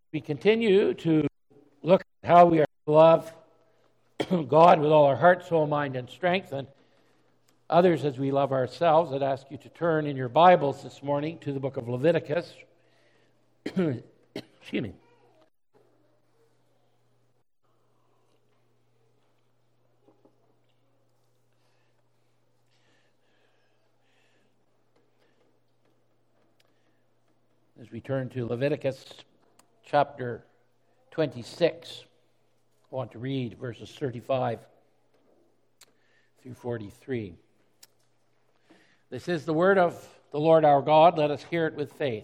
We continue to look at how we are to love God with all our heart, soul, mind, and strength, and others as we love ourselves. I'd ask you to turn in your Bibles this morning to the book of Leviticus. Excuse me. As we turn to Leviticus chapter 26, I want to read verses 35 through 43. This is the word of the Lord our God. Let us hear it with faith.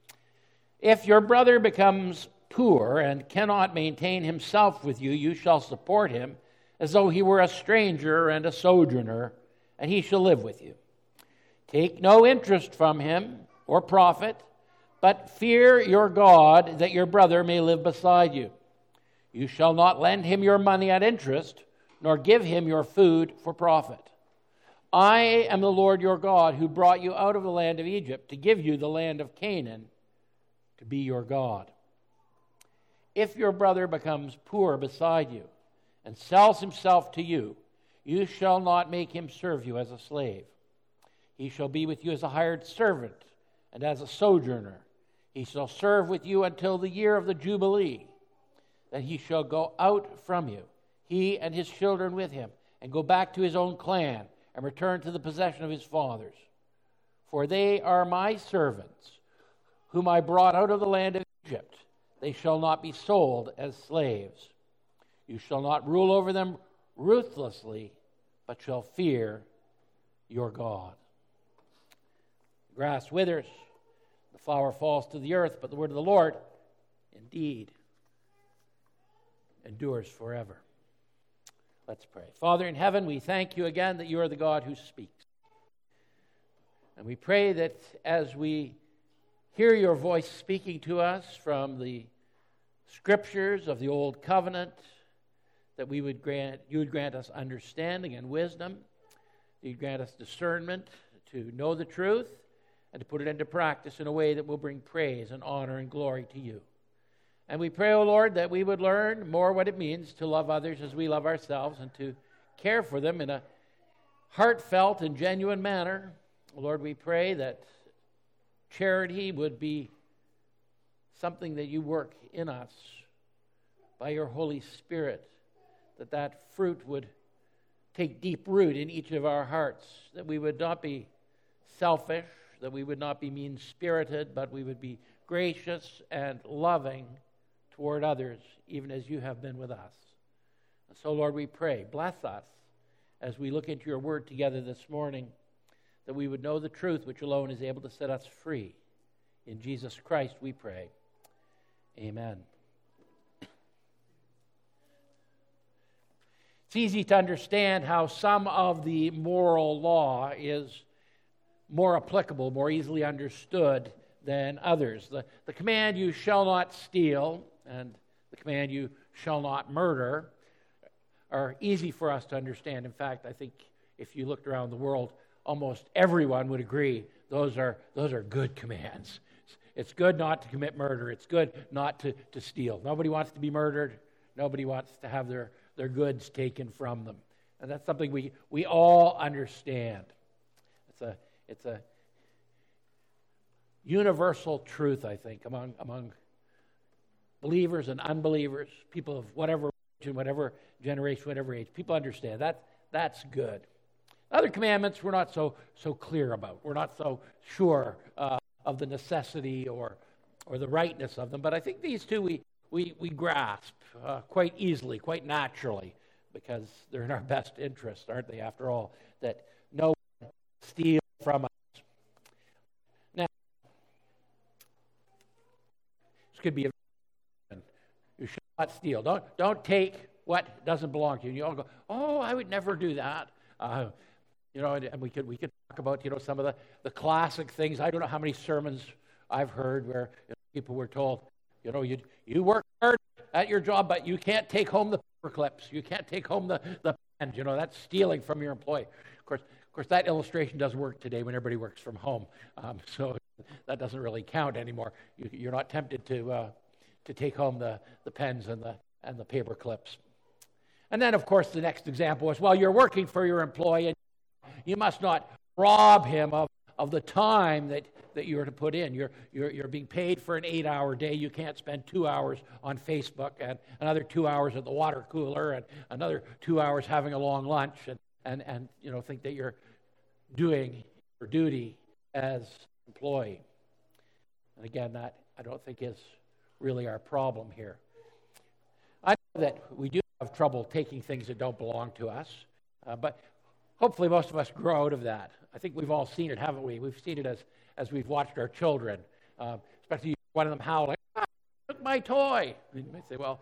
If your brother becomes poor and cannot maintain himself with you, you shall support him as though he were a stranger and a sojourner, and he shall live with you. Take no interest from him or profit, but fear your God, that your brother may live beside you. You shall not lend him your money at interest, nor give him your food for profit. I am the Lord your God, who brought you out of the land of Egypt to give you the land of Canaan to be your God. If your brother becomes poor beside you and sells himself to you, you shall not make him serve you as a slave. He shall be with you as a hired servant and as a sojourner. He shall serve with you until the year of the Jubilee. Then he shall go out from you, he and his children with him, and go back to his own clan, and return to the possession of his fathers. For they are my servants, whom I brought out of the land of Egypt. They shall not be sold as slaves. You shall not rule over them ruthlessly, but shall fear your God. The grass withers, the flower falls to the earth, but the word of the Lord indeed endures forever. Let's pray. Father in heaven, we thank you again that you are the God who speaks. And we pray that as we hear your voice speaking to us from the scriptures of the Old Covenant, that you would grant us understanding and wisdom, that you'd grant us discernment to know the truth and to put it into practice in a way that will bring praise and honor and glory to you. And we pray, O Lord, that we would learn more what it means to love others as we love ourselves and to care for them in a heartfelt and genuine manner. Lord, we pray that charity would be something that you work in us by your Holy Spirit, that fruit would take deep root in each of our hearts, that we would not be selfish, that we would not be mean-spirited, but we would be gracious and loving toward others, even as you have been with us. And so, Lord, we pray, bless us as we look into your word together this morning, that we would know the truth which alone is able to set us free. In Jesus Christ we pray. Amen. It's easy to understand how some of the moral law is more applicable, more easily understood than others. The command, you shall not steal, and the command, you shall not murder, are easy for us to understand. In fact, I think if you looked around the world, almost everyone would agree those are good commands. It's good not to commit murder. It's good not to steal. Nobody wants to be murdered. Nobody wants to have their goods taken from them. And that's something we all understand. It's a universal truth, I think, among believers and unbelievers, people of whatever religion, whatever generation, whatever age. People understand that's good. Other commandments we're not so clear about. We're not so sure of the necessity or the rightness of them. But I think these two we grasp quite easily, quite naturally, because they're in our best interest, aren't they? After all, that no one steals from us. Now, this could be a you should not steal. Don't take what doesn't belong to you. And you all go, oh, I would never do that. And we could talk about some of the classic things. I don't know how many sermons I've heard where people were told, you work hard at your job, but you can't take home the paper clips. You can't take home the pen. That's stealing from your employee. Of course, that illustration doesn't work today when everybody works from home. So that doesn't really count anymore. You're not tempted to to take home the pens and the paper clips. And then, of course, the next example was, well, you're working for your employee, and you must not rob him of the time that you're to put in. You're being paid for an 8-hour day. You can't spend 2 hours on Facebook and another 2 hours at the water cooler and another 2 hours having a long lunch and think that you're doing your duty as employee. And again, that I don't think is really our problem here. I know that we do have trouble taking things that don't belong to us, but hopefully most of us grow out of that. I think we've all seen it, haven't we? We've seen it as we've watched our children, especially one of them howling, took my toy. And you might say, well,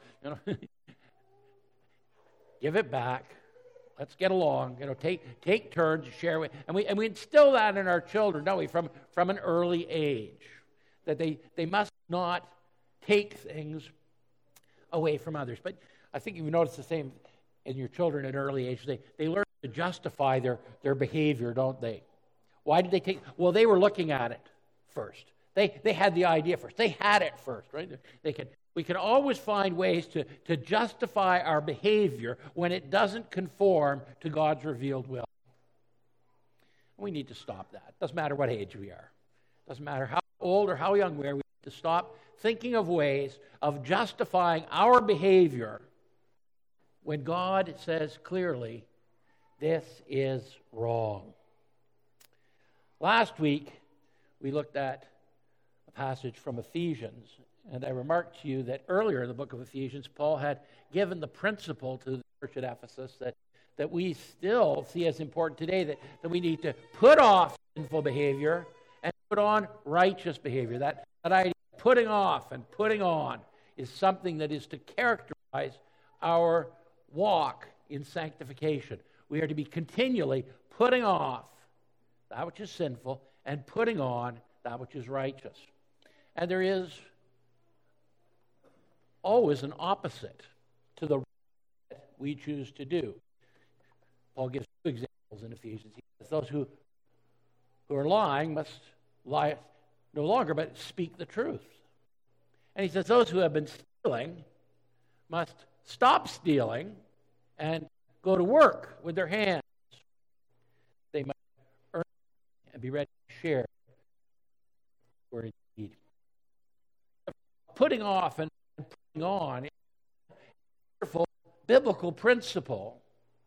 give it back. Let's get along. Take turns, share with, and we instill that in our children, don't we, from an early age, that they must not take things away from others. But I think you've noticed the same in your children at an early age. They learn to justify their behavior, don't they? Why did they take? Well, they were looking at it first. They had the idea first. They had it first, right? We can always find ways to justify our behavior when it doesn't conform to God's revealed will. We need to stop that. Doesn't matter what age we are. Doesn't matter how old or how young we are. We need to stop thinking of ways of justifying our behavior when God says clearly, this is wrong. Last week, we looked at a passage from Ephesians, and I remarked to you that earlier in the book of Ephesians, Paul had given the principle to the church at Ephesus that we still see as important today, that we need to put off sinful behavior and put on righteous behavior. That idea of putting off and putting on is something that is to characterize our walk in sanctification. We are to be continually putting off that which is sinful and putting on that which is righteous. And there is always an opposite to the right we choose to do. Paul gives 2 examples in Ephesians. He says those who are lying must lie no longer, but speak the truth. And he says those who have been stealing must stop stealing and go to work with their hands. They must earn and be ready to share for indeed. Putting off and putting on is a wonderful biblical principle,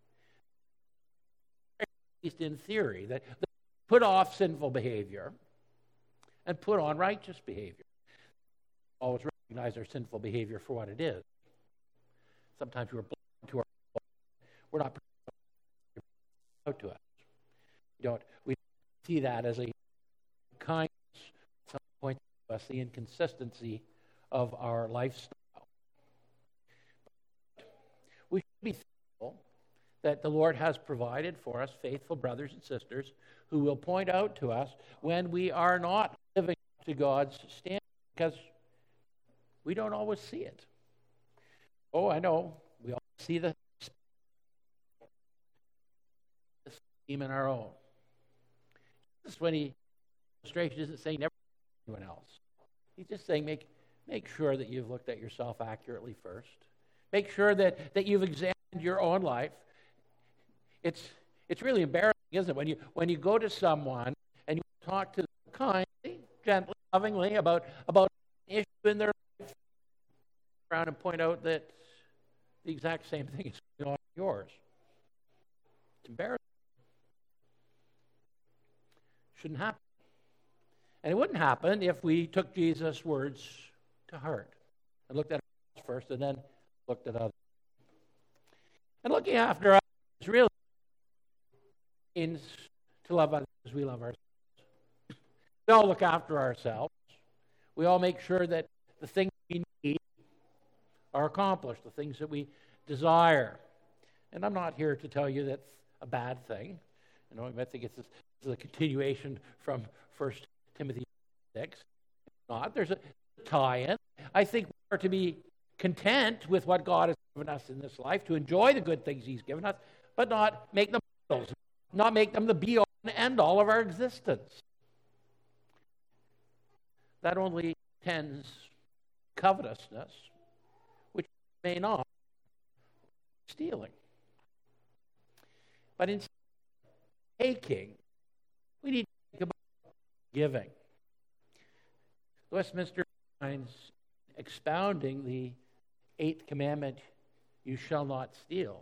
at least in theory, that put off sinful behavior and put on righteous behavior. Always recognize our sinful behavior for what it is. Sometimes we're blind to our fault. We're not out to us. We see that as a kindness. At some point to us, the inconsistency of our lifestyle. We should be thankful that the Lord has provided for us faithful brothers and sisters who will point out to us when we are not living up to God's standard, because we don't always see it. Oh, I know. We all see the scheme in our own. Just when illustration isn't saying never anyone else. He's just saying make sure that you've looked at yourself accurately first. Make sure that you've examined your own life. It's really embarrassing, isn't it, when you go to someone and you talk to them kindly, gently, lovingly about an issue in their life, around and point out that the exact same thing is going on in yours. It's embarrassing. Shouldn't happen. And it wouldn't happen if we took Jesus' words to heart and looked at ourselves first and then looked at others. And looking after others really means to love others as we love ourselves. We all look after ourselves. We all make sure that the things we need are accomplished, the things that we desire. And I'm not here to tell you that's a bad thing. I think it's a continuation from 1 Timothy 6. It's not. There's a tie-in. I think we are to be content with what God has given us in this life, to enjoy the good things He's given us, but not make them idols, not make them the be-all and end-all of our existence. That only tends to covetousness, which may not stealing. But instead of taking, we need to think about giving. Westminster finds expounding the 8th commandment, you shall not steal,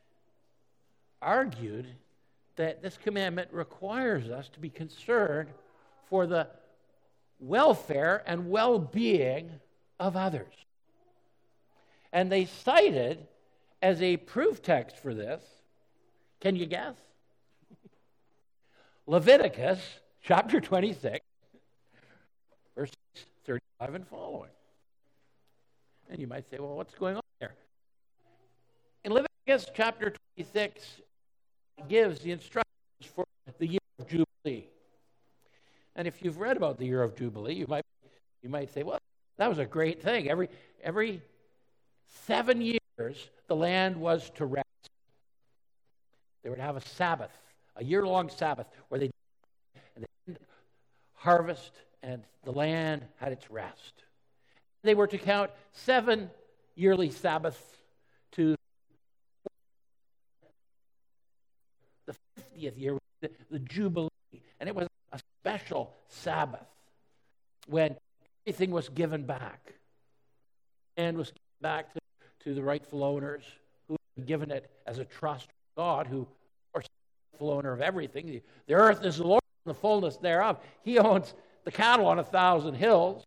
argued that this commandment requires us to be concerned for the welfare and well-being of others. And they cited as a proof text for this, can you guess? Leviticus chapter 26, verses 35 and following. And you might say, well, what's going on there? In Leviticus chapter 26, it gives the instructions for the year of Jubilee. And if you've read about the year of Jubilee, you might say, well, that was a great thing. Every 7 years, the land was to rest. They would have a Sabbath, a year-long Sabbath, where they didn't harvest and the land had its rest. They were to count 7 yearly Sabbaths to the 50th year, the Jubilee. And it was a special Sabbath when everything was given back. And was given back to the rightful owners who had given it as a trust to God, who, of course, is the rightful owner of everything. The earth is the Lord and the fullness thereof. He owns the cattle on 1,000 hills.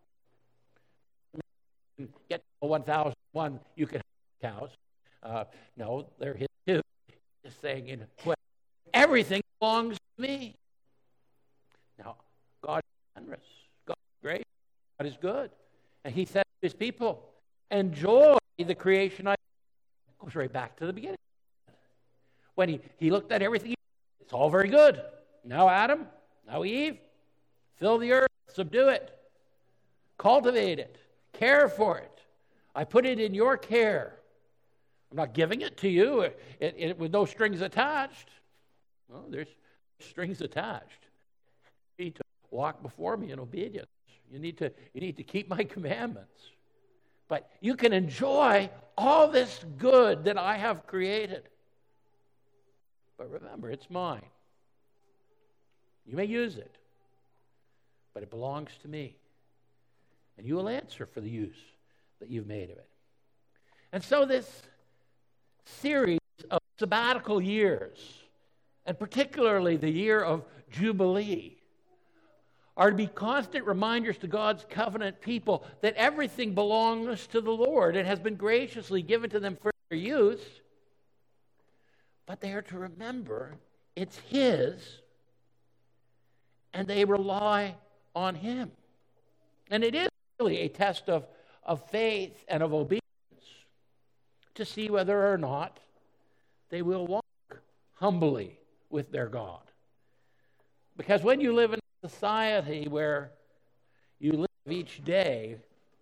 Get to 1,001, you can have cows. No, they're his too. Just saying, everything belongs to me. Now, God is generous. God is great. God is good. And he said to his people, enjoy the creation. Goes right back to the beginning. When he looked at everything, it's all very good. Now Adam, now Eve, fill the earth, subdue it, cultivate it, care for it. I put it in your care. I'm not giving it to you with no strings attached. Well, there's strings attached. You need to walk before me in obedience. You need to keep my commandments. But you can enjoy all this good that I have created. But remember, it's mine. You may use it, but it belongs to me. And you will answer for the use that you've made of it. And so this series of sabbatical years, and particularly the year of Jubilee, are to be constant reminders to God's covenant people that everything belongs to the Lord and has been graciously given to them for their use, but they are to remember it's His, and they rely on Him. And it is really a test of faith and of obedience to see whether or not they will walk humbly with their God. Because when you live in a society where you live each day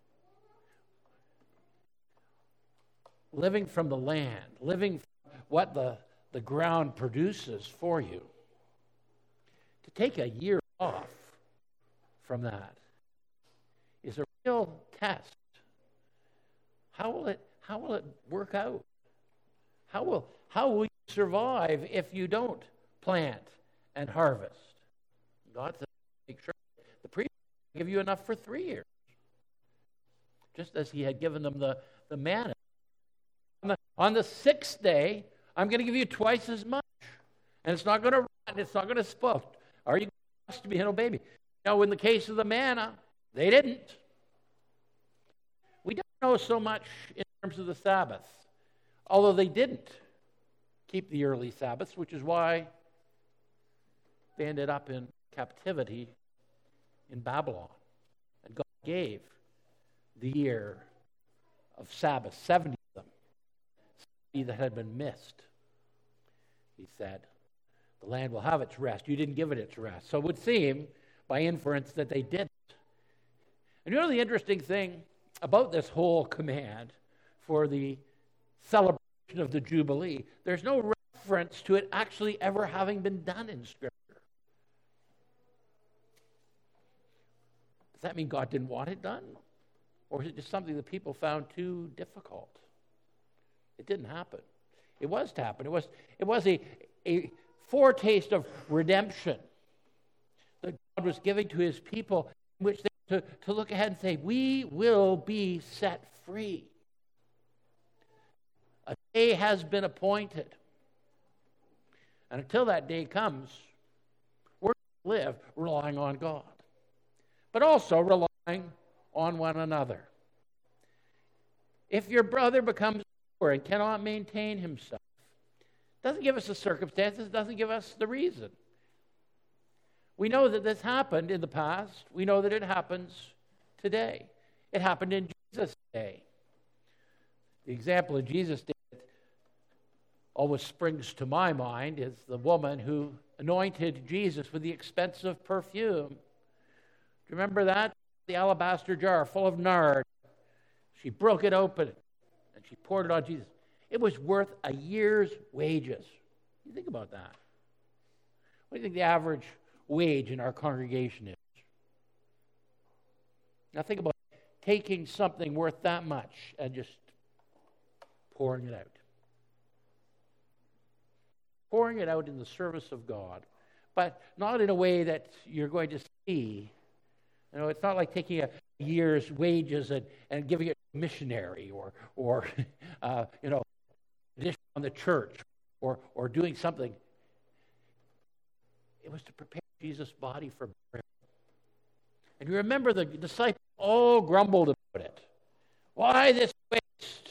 living from the land, living from what the ground produces for you, to take a year off from that is a real test. How will it work out? How will you survive if you don't plant and harvest? God says, make sure the priest will give you enough for 3 years. Just as he had given them the manna. On the 6th day, I'm going to give you twice as much. And it's not going to rot, it's not going to spoil. Are you going to trust me and obey me? Now, in the case of the manna, they didn't. We don't know so much in terms of the Sabbath, although they didn't keep the early Sabbaths, which is why they ended up in captivity in Babylon. And God gave the year of Sabbath, 70 of them, 70 that had been missed. He said, the land will have its rest. You didn't give it its rest. So it would seem, by inference, that they didn't. And you know the interesting thing about this whole command for the celebration of the Jubilee, there's no reference to it actually ever having been done in Scripture. Does that mean God didn't want it done? Or was it just something that people found too difficult? It didn't happen. It was to happen. It was a foretaste of redemption that God was giving to his people, in which they to look ahead and say, we will be set free. A day has been appointed. And until that day comes, we're going to live relying on God, but also relying on one another. If your brother becomes poor and cannot maintain himself, doesn't give us the circumstances, doesn't give us the reason. We know that this happened in the past. We know that it happens today. It happened in Jesus' day. The example of Jesus' day that always springs to my mind is the woman who anointed Jesus with the expensive perfume. Do you remember that? The alabaster jar full of nard. She broke it open and she poured it on Jesus. It was worth a year's wages. You think about that. What do you think the average wage in our congregation is? Now think about taking something worth that much and just pouring it out. Pouring it out in the service of God, but not in a way that you're going to see. You know, it's not like taking a year's wages and giving it to a missionary or addition on the church or doing something. It was to prepare Jesus' body for burial. And you remember the disciples all grumbled about it. Why this waste?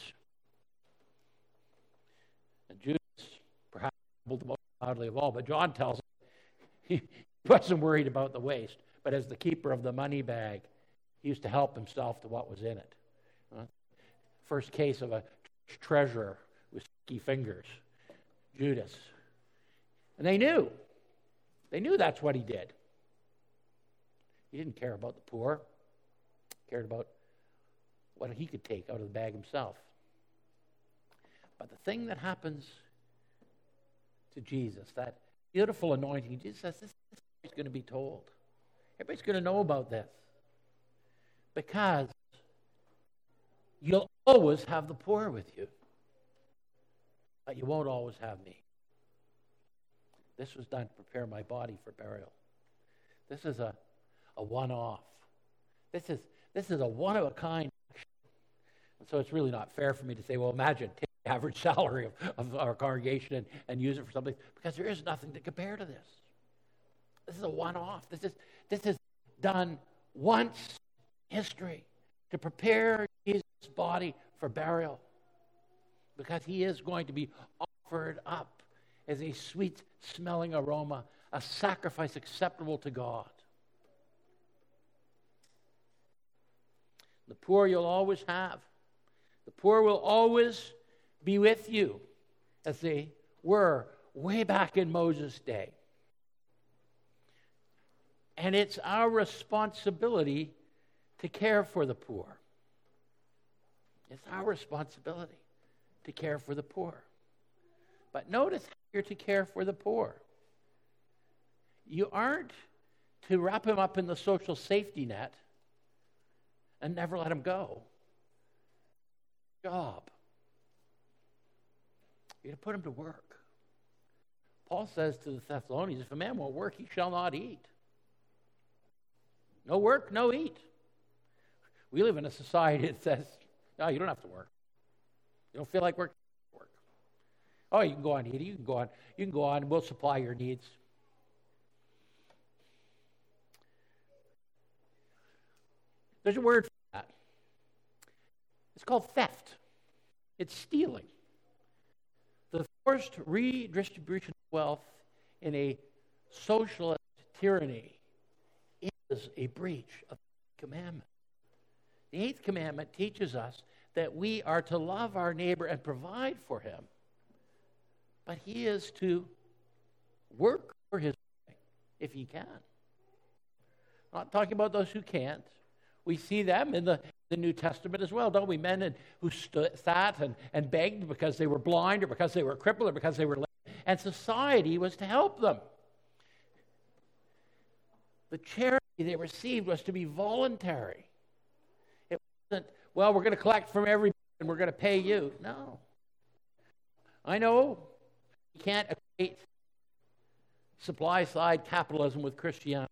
And Judas perhaps grumbled the most loudly of all, but John tells us he wasn't worried about the waste, but as the keeper of the money bag, he used to help himself to what was in it. First case of a treasurer with sticky fingers, Judas. And they knew that's what he did. He didn't care about the poor. He cared about what he could take out of the bag himself. But the thing that happens to Jesus, that beautiful anointing, Jesus says, this is going to be told. Everybody's going to know about this. Because you'll always have the poor with you. But you won't always have me. This was done to prepare my body for burial. This is a one-off. This is a one-of-a-kind action. And so it's really not fair for me to say, well, imagine, take the average salary of our congregation and use it for something, because there is nothing to compare to this. This is a one-off. This is done once in history to prepare Jesus' body for burial, because he is going to be offered up as a sweet-smelling aroma, a sacrifice acceptable to God. The poor you'll always have. The poor will always be with you, as they were way back in Moses' day. And it's our responsibility to care for the poor. It's our responsibility to care for the poor. But notice how you're to care for the poor. You aren't to wrap him up in the social safety net and never let him go. Job. You're to put him to work. Paul says to the Thessalonians, if a man won't work, he shall not eat. No work, no eat. We live in a society that says, no, you don't have to work. You don't feel like work. Oh, you can go on eating. You can go on. We'll supply your needs. There's a word for that. It's called theft. It's stealing. The forced redistribution of wealth in a socialist tyranny is a breach of the commandment. The eighth commandment teaches us that we are to love our neighbor and provide for him. But he is to work for his living if he can. I'm not talking about those who can't. We see them in the New Testament as well, don't we? Men who sat and begged because they were blind or because they were crippled or because they were lame. And society was to help them. The charity they received was to be voluntary. It isn't, well, we're going to collect from everybody and we're going to pay you. No. I know you can't equate supply-side capitalism with Christianity.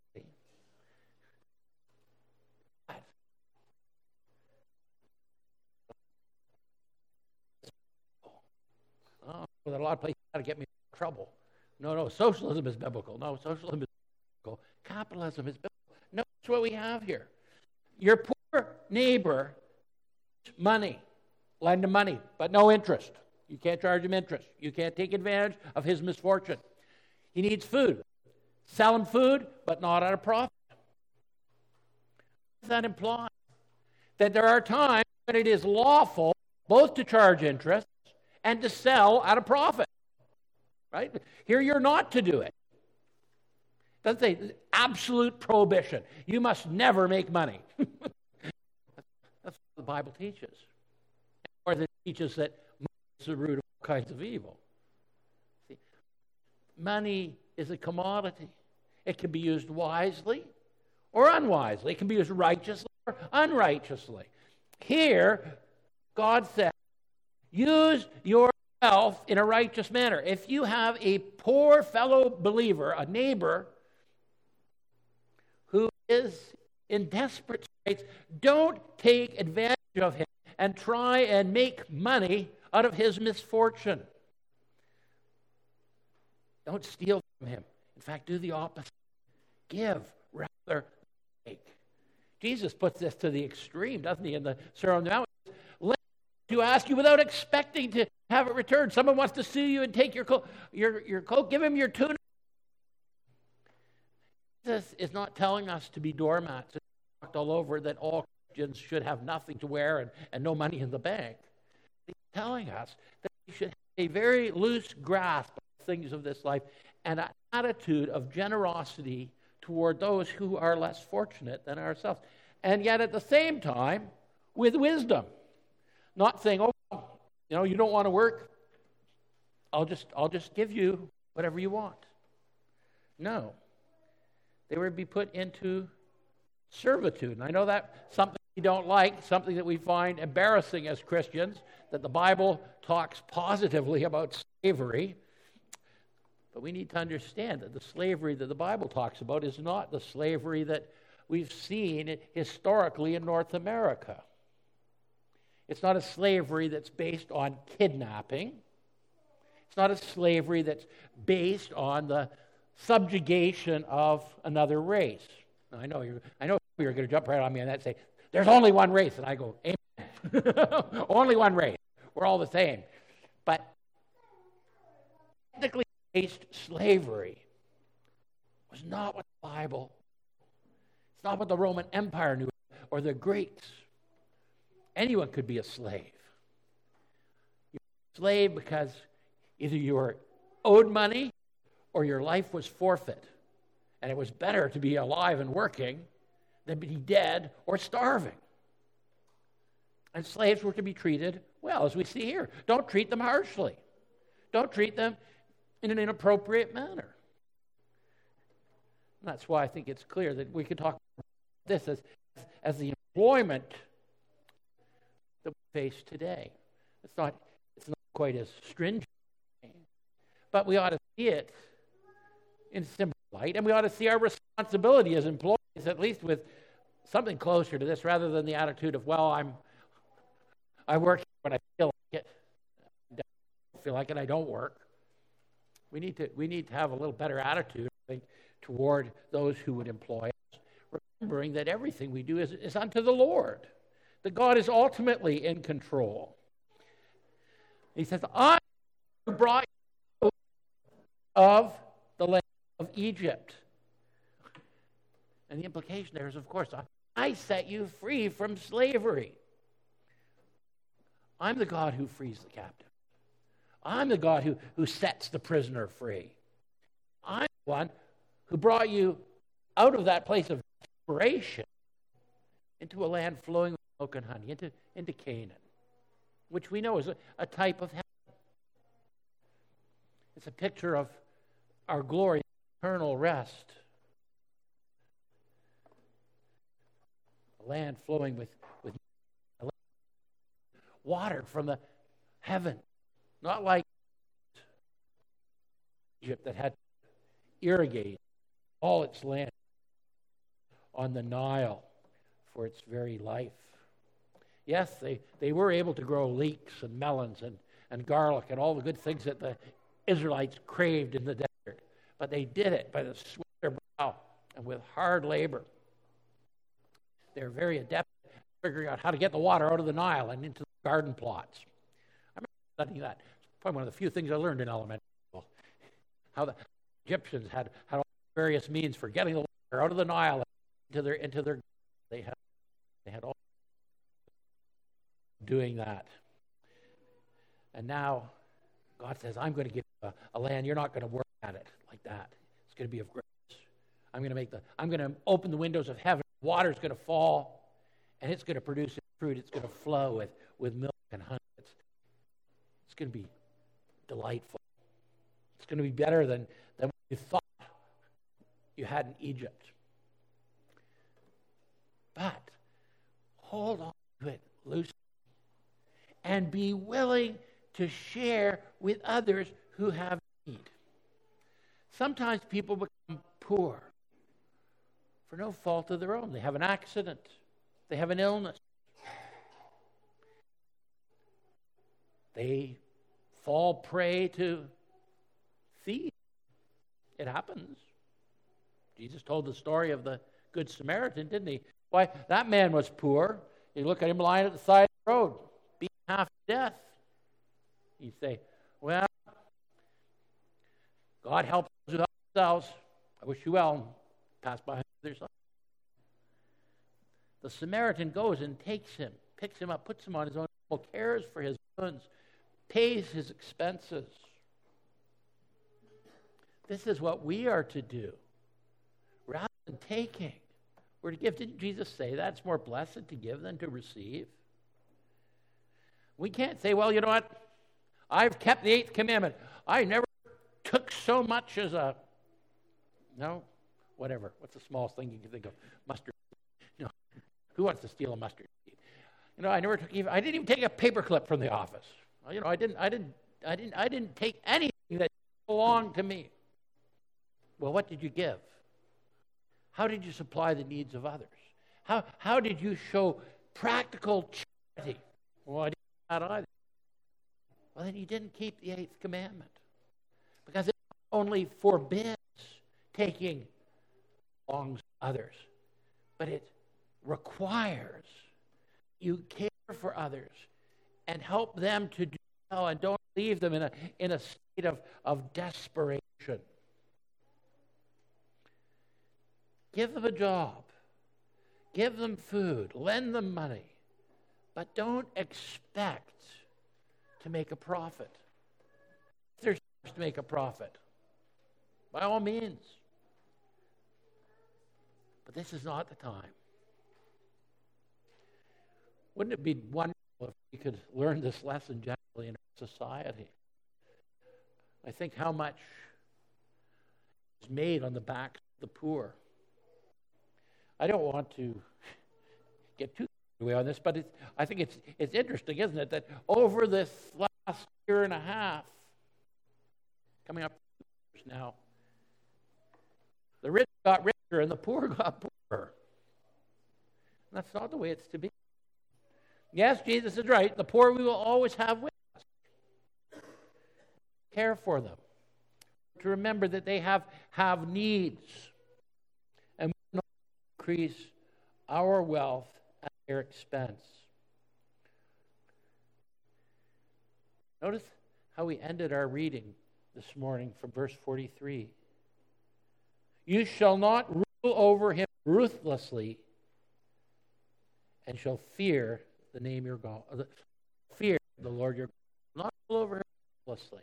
Oh, there are a lot of places to get me in trouble. No, socialism is biblical. No, socialism is biblical. Capitalism is biblical. No, that's what we have here. Your poor neighbor, money, lend him money, but no interest. You can't charge him interest. You can't take advantage of his misfortune. He needs food. Sell him food, but not at a profit. What does that imply? That there are times when it is lawful both to charge interest and to sell at a profit. Right? Here you're not to do it. It doesn't say absolute prohibition. You must never make money. That's what the Bible teaches. Or it teaches that money is the root of all kinds of evil. See, money is a commodity. It can be used wisely or unwisely. It can be used righteously or unrighteously. Here, God said, use your wealth in a righteous manner. If you have a poor fellow believer, a neighbor, who is in desperate straits, don't take advantage of him and try and make money out of his misfortune. Don't steal from him. In fact, do the opposite. Give rather than take. Jesus puts this to the extreme, doesn't he, in the Sermon on the Mount? Let you ask you without expecting to have it returned. Someone wants to sue you and take your coat, give him your tunic. Jesus is not telling us to be doormats and walked all over, that all Christians should have nothing to wear and no money in the bank. He's telling us that we should have a very loose grasp of things of this life and an attitude of generosity toward those who are less fortunate than ourselves. And yet at the same time, with wisdom. Not saying, oh, you don't want to work, I'll just give you whatever you want. No. They would be put into servitude. And I know that's something we don't like, something that we find embarrassing as Christians, that the Bible talks positively about slavery. But we need to understand that the slavery that the Bible talks about is not the slavery that we've seen historically in North America. It's not a slavery that's based on kidnapping. It's not a slavery that's based on the subjugation of another race. Now, I know you're going to jump right on me on that and say, there's only one race. And I go, amen. Only one race. We're all the same. But technically based slavery was not what the Bible, it's not what the Roman Empire knew, or the Greeks. Anyone could be a slave. You're a slave because either you were owed money or your life was forfeit. And it was better to be alive and working than be dead or starving. And slaves were to be treated well, as we see here. Don't treat them harshly. Don't treat them in an inappropriate manner. And that's why I think it's clear that we can talk about this as the employment that we face today. It's not quite as stringent, but we ought to see it in a similar light, and we ought to see our responsibility as employees, at least with something closer to this, rather than the attitude of, well, I work when I feel like it. I don't feel like it, I don't work. We need to have a little better attitude, I think, toward those who would employ us, remembering that everything we do is unto the Lord, that God is ultimately in control. He says, I brought you out of the land of Egypt. And the implication there is, of course, I set you free from slavery. I'm the God who frees the captive. I'm the God who sets the prisoner free. I'm the one who brought you out of that place of desperation into a land flowing with milk and honey, into Canaan, which we know is a type of heaven. It's a picture of our glory, eternal rest. A land flowing with water from the heaven. Not like Egypt that had to irrigate all its land on the Nile for its very life. Yes, they were able to grow leeks and melons and garlic and all the good things that the Israelites craved in the desert. But they did it by the sweat of their brow and with hard labor. They're very adept at figuring out how to get the water out of the Nile and into the garden plots. I remember studying that. It's probably one of the few things I learned in elementary school. How the Egyptians had all various means for getting the water out of the Nile into their they had all doing that. And now God says, I'm going to give you a land. You're not going to work at it like that. It's going to be of grace. I'm going to open the windows of heaven. Water's going to fall, and it's going to produce fruit. It's going to flow with milk and honey. It's going to be delightful. It's going to be better than what you thought you had in Egypt. But hold on to it loosely and be willing to share with others who have need. Sometimes people become poor for no fault of their own. They have an accident. They have an illness. They fall prey to thieves. It happens. Jesus told the story of the Good Samaritan, didn't he? Why, that man was poor. You look at him lying at the side of the road, beaten half to death. You say, well, God helps those who help themselves. I wish you well. Pass by the other side. The Samaritan goes and takes him, picks him up, puts him on his own animal, cares for his wounds, pays his expenses. This is what we are to do. Rather than taking, we're to give. Didn't Jesus say that? It's more blessed to give than to receive? We can't say, well, you know what? I've kept the 8th commandment. I never took so much as whatever. What's the smallest thing you can think of? Mustard. Who wants to steal a mustard seed? I didn't even take a paperclip from the office. I didn't take anything that belonged to me. Well, what did you give? How did you supply the needs of others? How did you show practical charity? Well, I didn't do that either. Well, then you didn't keep the 8th commandment. Because it only forbids taking belongs to others, but it requires you care for others and help them to do well, and don't leave them in a state of desperation. Give them a job. Give them food. Lend them money. But don't expect to make a profit. If there's to make a profit, by all means. But this is not the time. Wouldn't it be wonderful if we could learn this lesson generally in our society? I think how much is made on the backs of the poor. I don't want to get too away on this, but I think it's interesting, isn't it, that over this last year and a half, coming up now, the rich got richer and the poor got poorer. And that's not the way it's to be. Yes, Jesus is right. The poor we will always have with us. Care for them. To remember that they have needs. And we will not increase our wealth at their expense. Notice how we ended our reading this morning from verse 43. You shall not rule over him ruthlessly, and shall fear the name your God. Fear the Lord your God. Not rule over him ruthlessly.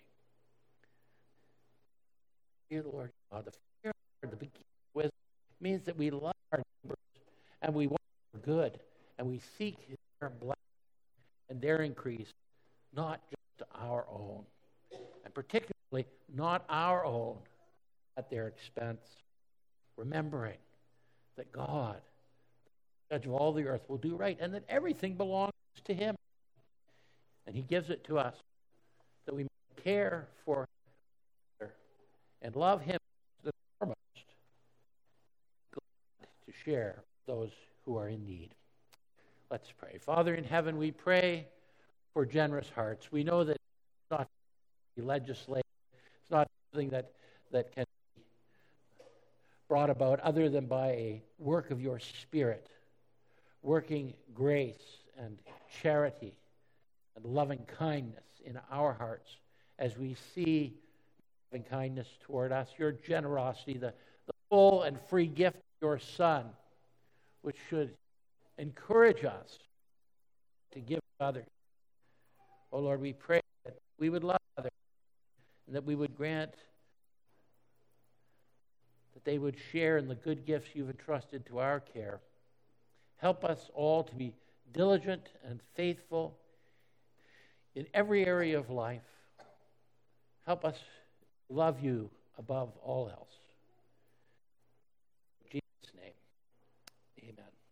Fear the Lord your God. The fear of the Lord, the beginning of wisdom, means that we love our neighbors and we want their good and we seek their blessing and their increase, not just our own, and particularly not our own at their expense. Remembering that God, the judge of all the earth, will do right and that everything belongs to him. And he gives it to us that we may care for him and love him the foremost, glad to share those who are in need. Let's pray. Father in heaven, we pray for generous hearts. We know that it's not legislated. It's not something that can be brought about other than by a work of your Spirit, working grace and charity and loving kindness in our hearts as we see loving kindness toward us, your generosity, the full and free gift of your Son, which should encourage us to give to others. Oh Lord, we pray that we would love others and that we would grant that they would share in the good gifts you've entrusted to our care. Help us all to be diligent and faithful in every area of life. Help us love you above all else. In Jesus' name, amen.